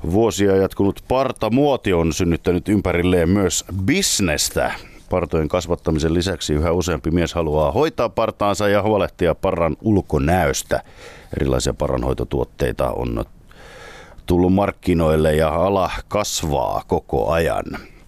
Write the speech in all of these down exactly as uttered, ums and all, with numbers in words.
Vuosia jatkunut partamuoti on synnyttänyt ympärilleen myös bisnestä. Partojen kasvattamisen lisäksi yhä useampi mies haluaa hoitaa partaansa ja huolehtia parran ulkonäöstä. Erilaisia parranhoitotuotteita on tullut markkinoille ja ala kasvaa koko ajan.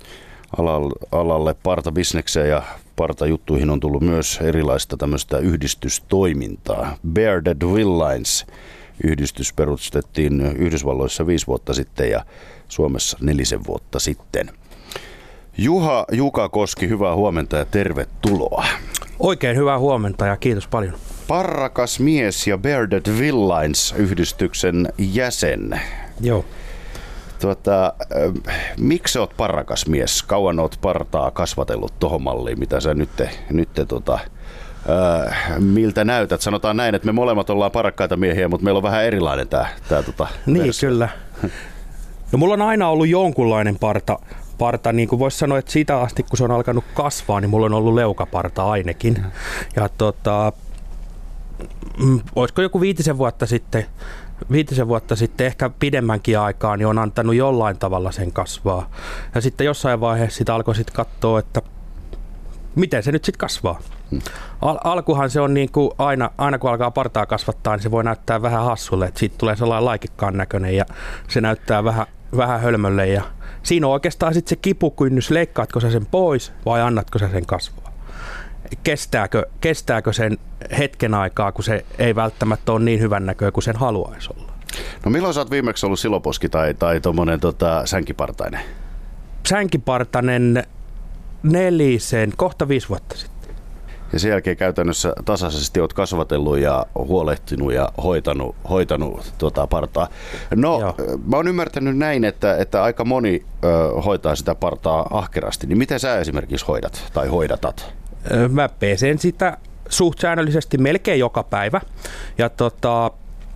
Alalle partabisnekseen ja partajuttuihin on tullut myös erilaista tämmöistä yhdistystoimintaa. Bearded Villains yhdistys perustettiin Yhdysvalloissa viisi vuotta sitten ja Suomessa nelisen vuotta sitten. Juha Jukakoski, hyvää huomenta ja tervetuloa. Oikein hyvää huomenta ja kiitos paljon. Parrakas mies ja Bearded Villains -yhdistyksen jäsen. Joo. Tuota, miksi olet parrakas mies? Kauan olet partaa kasvatellut tohon malliin, mitä sä nyt, nyt tota, äh, miltä näytät? Sanotaan näin, että me molemmat ollaan parrakkaita miehiä, mutta meillä on vähän erilainen tämä tää, tota, Niin, versio. kyllä. No, mulla on aina ollut jonkunlainen parta. Parta, niin kuin voisi sanoa, että siitä asti kun se on alkanut kasvaa, niin mulla on ollut leukaparta ainakin. Ja tota, mm, olisiko joku viitisen vuotta sitten, viitisen vuotta sitten, ehkä pidemmänkin aikaa, niin on antanut jollain tavalla sen kasvaa. Ja sitten jossain vaiheessa sitä alkoi sitten katsoa, että miten se nyt sitten kasvaa. Al- alkuhan se on niin kuin aina, aina kun alkaa partaa kasvattaa, niin se voi näyttää vähän hassulle, että siitä tulee sellainen laikikkaan näköinen ja se näyttää vähän, vähän hölmölle. Ja siinä on oikeastaan sitten se kipukynnys, leikkaatko sä sen pois vai annatko sä sen kasvaa? Kestääkö, kestääkö sen hetken aikaa, kun se ei välttämättä ole niin hyvän näköä kuin sen haluaisi olla? No milloin sä oot viimeksi ollut siloposki tai, tai tommonen tota, sänkipartainen? Sänkipartainen nelisen, kohta viisi vuotta sitten. Ja sen jälkeen käytännössä tasaisesti olet kasvatellut ja huolehtinut ja hoitanut, hoitanut tuota partaa. No, Joo. Mä oon ymmärtänyt näin, että, että aika moni ö, hoitaa sitä partaa ahkerasti. Niin miten sä esimerkiksi hoidat tai hoidatat? Mä pesen sitä suht säännöllisesti melkein joka päivä. Ja tota,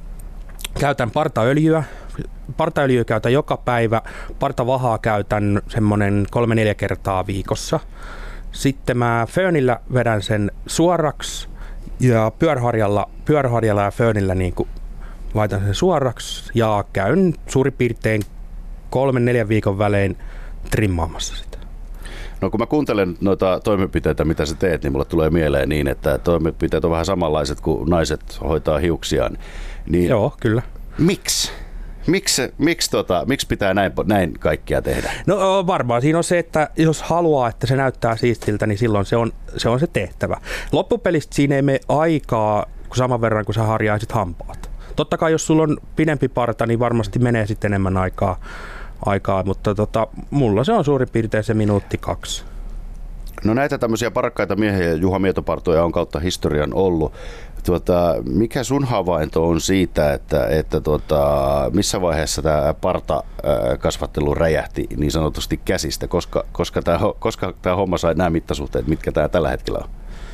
käytän partaöljyä. Partaöljyä käytän joka päivä. Partavahaa käytän semmonen kolme neljä kertaa viikossa. Sitten mä föönillä vedän sen suoraksi ja pyöräharjalla, pyöräharjalla ja föönillä niin kuin laitan sen suoraksi ja käyn suurin piirtein kolmen neljän viikon välein trimmaamassa sitä. No kun mä kuuntelen noita toimenpiteitä, mitä sä teet, niin mulle tulee mieleen niin, että toimenpiteet on vähän samanlaiset kuin naiset hoitaa hiuksiaan. Niin Joo, kyllä. Miksi? Miksi, miksi, tota, miksi pitää näin, näin kaikkia tehdä? No varmaan siinä on se, että jos haluaa, että se näyttää siistiltä, niin silloin se on se, on se tehtävä. Loppupelistä siinä ei mene aikaa kun saman verran, kun sä harjaisit hampaat. Totta kai jos sulla on pidempi parta, niin varmasti menee sitten enemmän aikaa, aikaa mutta tota, mulla se on suurin piirtein se minuutti kaksi. No näitä tämmöisiä parkkaita miehiä ja Juha Mietopartoja on kautta historian ollut. Tuota, mikä sun havainto on siitä, että, että tuota, missä vaiheessa tämä partakasvattelu räjähti niin sanotusti käsistä, koska, koska tämä koska tämä homma sai nämä mittasuhteet, mitkä tämä tällä hetkellä on?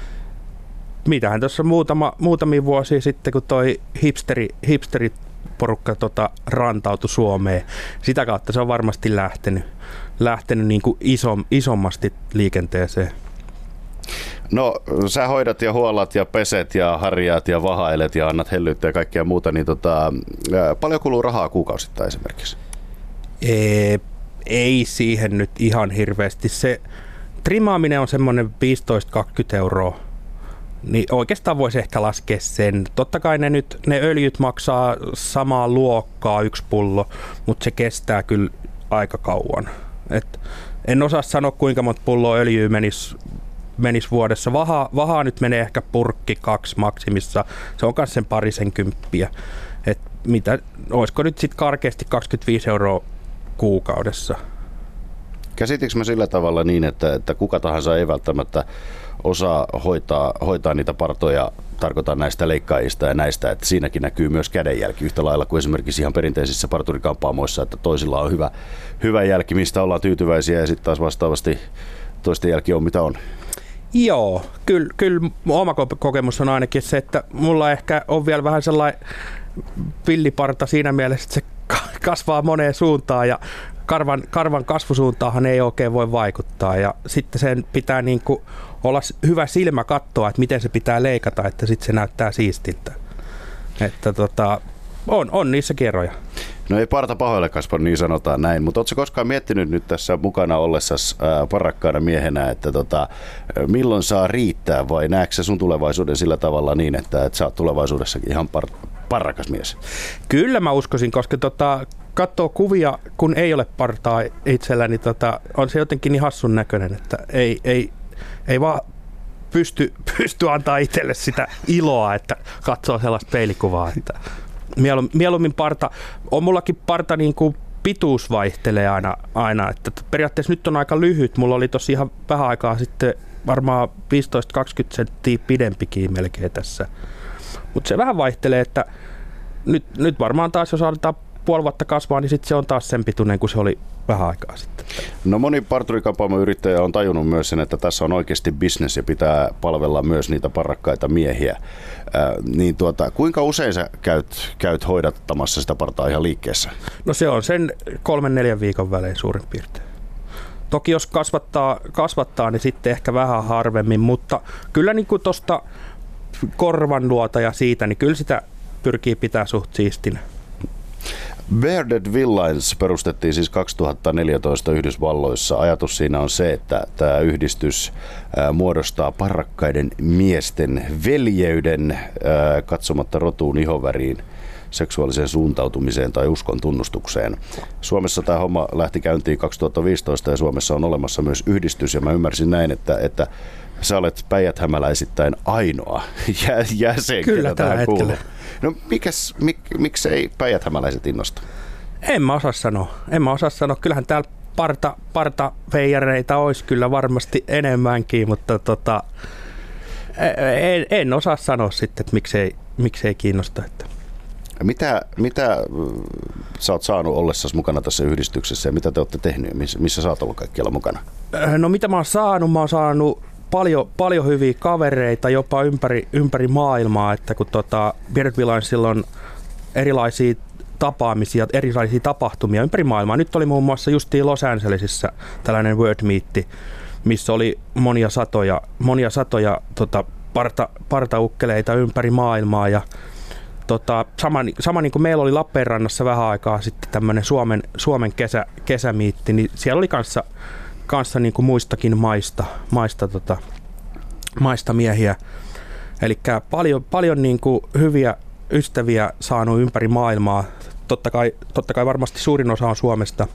Mitähän tuossa muutama, muutamia vuosia sitten, kun toi hipsteri, hipsteriporukka tota, rantautui Suomeen, sitä kautta se on varmasti lähtenyt, lähtenyt niin kuin isom, isommasti liikenteeseen. No, sä hoidat ja huolat ja peset ja harjaat ja vahailet ja annat hellyyttä ja kaikkea muuta, niin tota, paljon kuluu rahaa kuukausittain esimerkiksi? Ei, ei siihen nyt ihan hirveästi. Se trimaaminen on semmoinen viisitoista kaksikymmentä euroa, niin oikeastaan voisi ehkä laskea sen. Totta kai ne, nyt, ne öljyt maksaa samaa luokkaa yksi pullo, mutta se kestää kyllä aika kauan. Et en osaa sanoa, kuinka monta pulloa öljyä menisi menisi vuodessa. Vahaa, vahaa nyt menee ehkä purkki kaksi maksimissa. Se on myös sen parisen kymppiä. Et mitä, olisiko nyt sitten karkeasti kaksikymmentäviisi euroa kuukaudessa? Käsitinkö mä sillä tavalla niin, että, että kuka tahansa ei välttämättä osaa hoitaa, hoitaa niitä partoja, tarkoitan näistä leikkaajista ja näistä, että siinäkin näkyy myös kädenjälki yhtä lailla kuin esimerkiksi ihan perinteisissä parturikampaamoissa, että toisilla on hyvä, hyvä jälki, mistä ollaan tyytyväisiä ja sitten taas vastaavasti toisten jälki on mitä on. Joo, kyllä, kyllä oma kokemus on ainakin se, että mulla ehkä on vielä vähän sellainen villiparta siinä mielessä, että se kasvaa moneen suuntaan ja karvan, karvan kasvusuuntaahan ei oikein voi vaikuttaa ja sitten sen pitää niin kuin olla hyvä silmä katsoa, että miten se pitää leikata, että sitten se näyttää siistiltä. Että tota, on, on niissä eroja. No ei parta pahoille kasva, niin sanotaan näin, mutta ootko koskaan miettinyt nyt tässä mukana ollessasi parrakkaana miehenä, että tota, milloin saa riittää vai näetkö sä sun tulevaisuuden sillä tavalla niin, että, että sä oot tulevaisuudessakin ihan par, parrakas mies? Kyllä mä uskoisin, koska tota, katsoo kuvia, kun ei ole partaa itsellä, niin tota, on se jotenkin niin hassun näköinen, että ei, ei, ei vaan pysty, pysty antaa itselle sitä iloa, että katsoo sellaista peilikuvaa, että mieluummin parta, on mullakin parta niin kuin pituus vaihtelee aina, aina, että periaatteessa nyt on aika lyhyt, mulla oli tossa ihan vähän aikaa sitten varmaan viisitoista kaksikymmentä senttiä pidempikin melkein tässä, mutta se vähän vaihtelee, että nyt, nyt varmaan taas jos aletaan puoli vuotta kasvaa, niin sitten se on taas sen pituinen kuin se oli vähän aikaa sitten. No moni parturikampaamoyrittäjä on tajunnut myös sen, että tässä on oikeasti business ja pitää palvella myös niitä parrakkaita miehiä. Äh, niin tuota, kuinka usein sä käyt, käyt hoidattamassa sitä partaa ihan liikkeessä? No se on sen kolmen neljän viikon välein suurin piirtein. Toki jos kasvattaa, kasvattaa niin sitten ehkä vähän harvemmin, mutta kyllä niin kuin tuosta korvan luota ja siitä, niin kyllä sitä pyrkii pitää suht siistinä. Bearded Villains perustettiin siis kaksituhattaneljätoista Yhdysvalloissa. Ajatus siinä on se, että tämä yhdistys muodostaa parrakkaiden miesten veljeyden katsomatta rotuun, ihonväriin, seksuaaliseen suuntautumiseen tai uskon tunnustukseen. Suomessa tämä homma lähti käyntiin kaksituhattaviisitoista ja Suomessa on olemassa myös yhdistys ja mä ymmärsin näin, että, että sä olet päijät-hämäläisittäin ainoa jäsen, kyllä tällä kuuluu. No mikäs, mik, miksei päijät-hämäläiset innosta? En mä osaa sanoa. En mä osaa sanoa. Kyllähän täällä parta, partaveijareita olisi kyllä varmasti enemmänkin, mutta tota, en, en osaa sanoa sitten, että miksei, miksei kiinnosta. Että. Mitä, mitä sä oot saanut ollessasi mukana tässä yhdistyksessä ja mitä te olette tehnyt? Missä, missä sä oot ollut kaikkialla mukana? No mitä mä oon saanut? Mä oon saanut paljon, paljon hyviä kavereita jopa ympäri, ympäri maailmaa, että kun tota, Bearded Villiansilla on erilaisia tapaamisia, erilaisia tapahtumia ympäri maailmaa. Nyt oli muun muassa justiin Los Angelesissa tällainen World Meet, missä oli monia satoja, monia satoja tota, parta, partaukkeleita ympäri maailmaa ja Tota, sama, sama niin kuin meillä oli Lappeenrannassa vähän aikaa sitten tämmöinen Suomen, Suomen kesä, kesämiitti, niin siellä oli kanssa, kanssa niin kuin muistakin maista, maista, tota, maista miehiä. Eli paljon, paljon niin kuin hyviä ystäviä saanut ympäri maailmaa. Totta kai, totta kai varmasti suurin osa on Suomesta.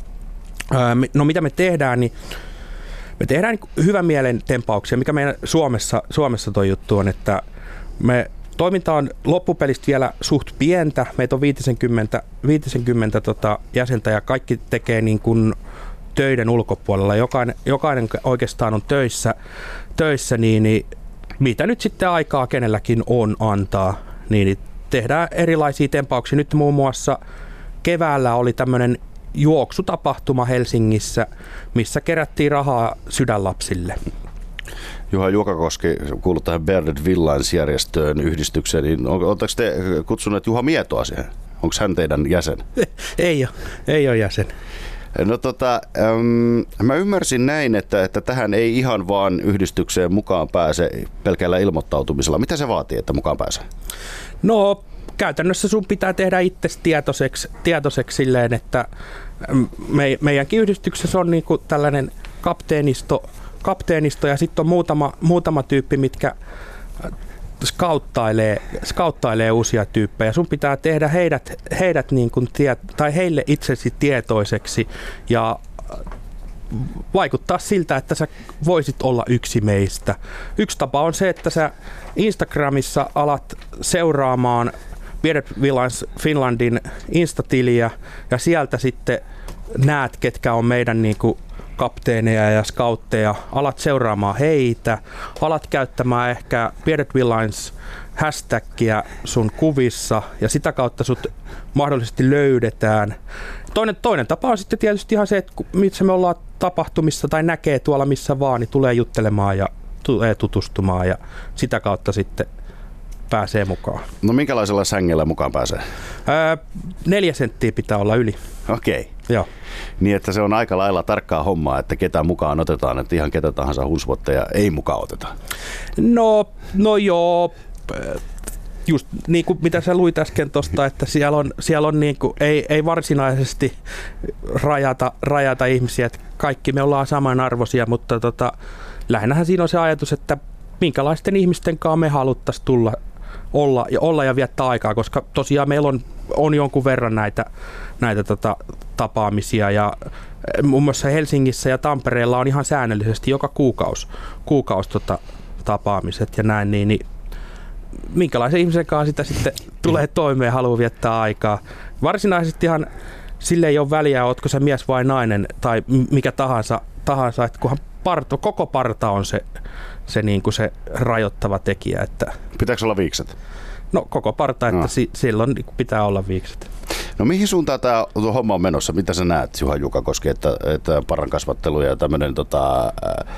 Öö, no mitä me tehdään, niin me tehdään niin hyvän mielen tempauksia, mikä meidän Suomessa, Suomessa toi juttu on, että me toiminta on loppupelistä vielä suht pientä. Meitä on viisikymmentä, viisikymmentä tota jäsentä ja kaikki tekee niin kuin töiden ulkopuolella. Jokainen, jokainen oikeastaan on töissä, töissä niin, niin mitä nyt sitten aikaa kenelläkin on antaa, niin tehdään erilaisia tempauksia. Nyt muun muassa keväällä oli tämmöinen juoksutapahtuma Helsingissä, missä kerättiin rahaa sydänlapsille. Juha Juokakoski kuuluu tähän Bearded Villains-järjestöön, yhdistykseen, niin oletteko te kutsuneet Juha Mietoa siihen? Onko hän teidän jäsen? Ei ole, ei ole jäsen. No tota, ähm, mä ymmärsin näin, että, että tähän ei ihan vaan yhdistykseen mukaan pääse pelkällä ilmoittautumisella. Mitä se vaatii, että mukaan pääsee? No käytännössä sun pitää tehdä itse tietoiseksi, tietoiseksi silleen, että me, meidänkin yhdistyksessä on niinku tällainen kapteenisto, kapteenisto ja sitten on muutama, muutama tyyppi, mitkä skauttailee, skauttailee uusia tyyppejä. Sun pitää tehdä heidät, heidät niin kuin tie, tai heille itsesi tietoiseksi ja vaikuttaa siltä, että sä voisit olla yksi meistä. Yksi tapa on se, että sä Instagramissa alat seuraamaan Bearded Villains Finlandin Instatiliä ja sieltä sitten näet, ketkä on meidän niin kuin kapteeneja ja scoutteja, alat seuraamaan heitä, alat käyttämään ehkä Bearded Villains hashtagia sun kuvissa ja sitä kautta sut mahdollisesti löydetään. Toinen, toinen tapa on sitten tietysti ihan se, että missä me ollaan tapahtumissa tai näkee tuolla missä vaan, niin tulee juttelemaan ja tulee tutustumaan ja sitä kautta sitten pääsee mukaan. No minkälaisella sängellä mukaan pääsee? Öö, neljä senttiä pitää olla yli. Okei. Okay. Joo. Niin, että se on aika lailla tarkkaa hommaa, että ketä mukaan otetaan, että ihan ketä tahansa husvotteja ei mukaan oteta. No, no joo, just niin kuin mitä sä luit äsken tuosta, että siellä on, siellä on niin kuin, ei, ei varsinaisesti rajata, rajata ihmisiä, että kaikki me ollaan samanarvoisia, mutta tota, lähinnähän siinä on se ajatus, että minkälaisten ihmisten kanssa me haluttaisiin tulla olla ja, olla ja viettää aikaa, koska tosiaan meillä on, on jonkun verran näitä, näitä tota, tapaamisia ja muun muassa Helsingissä ja Tampereella on ihan säännöllisesti joka kuukausi, kuukausi tota, tapaamiset ja näin, niin, niin minkälaisen ihmisen kanssa sitä sitten tulee toimeen ja haluaa viettää aikaa. Varsinaisesti ihan sille ei ole väliä, ootko sä mies vai nainen tai mikä tahansa, tahansa että kunhan parto, koko parta on se, se, niin kuin se rajoittava tekijä. Että pitääkö olla viikset? No koko parta, että no. si, silloin pitää olla viikset. No mihin suuntaan tämä homma on menossa? Mitä sä näet, Juha Jukakoski, että, että parran kasvattelu ja tämmöinen tota,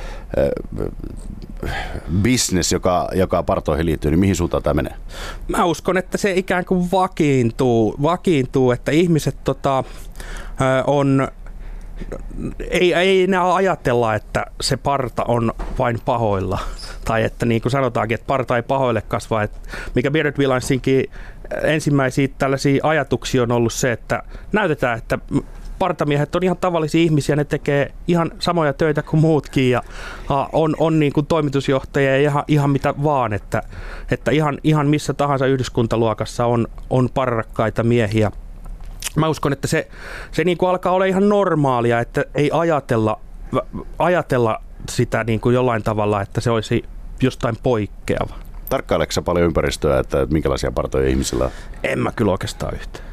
business, joka, joka partoihin liittyy, niin mihin suuntaan tämä menee? Mä uskon, että se ikään kuin vakiintuu, vakiintuu että ihmiset tota, on, ei, ei enää ajatella, että se parta on vain pahoilla. Tai että niin kuin sanotaankin, että parta ei pahoille kasva. Että mikä Bearded Williamsinkin ensimmäisiä tällaisia ajatuksia on ollut se, että näytetään, että partamiehet on ihan tavallisia ihmisiä, ne tekee ihan samoja töitä kuin muutkin ja on, on niin kuin toimitusjohtajia ja ihan, ihan mitä vaan, että, että ihan, ihan missä tahansa yhdyskuntaluokassa on, on parrakkaita miehiä. Mä uskon, että se, se niin kuin alkaa olla ihan normaalia, että ei ajatella, ajatella sitä niin kuin jollain tavalla, että se olisi jostain poikkeava. Tarkkaileeko sä paljon ympäristöä, että minkälaisia partoja ihmisillä on? En mä kyllä oikeastaan yhtään.